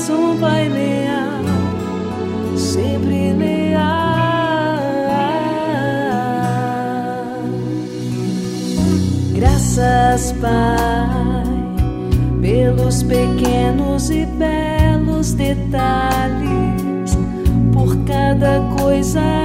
és um pai leal, sempre leal. Graças, Pai, pelos pequenos e belos detalhes, por cada coisa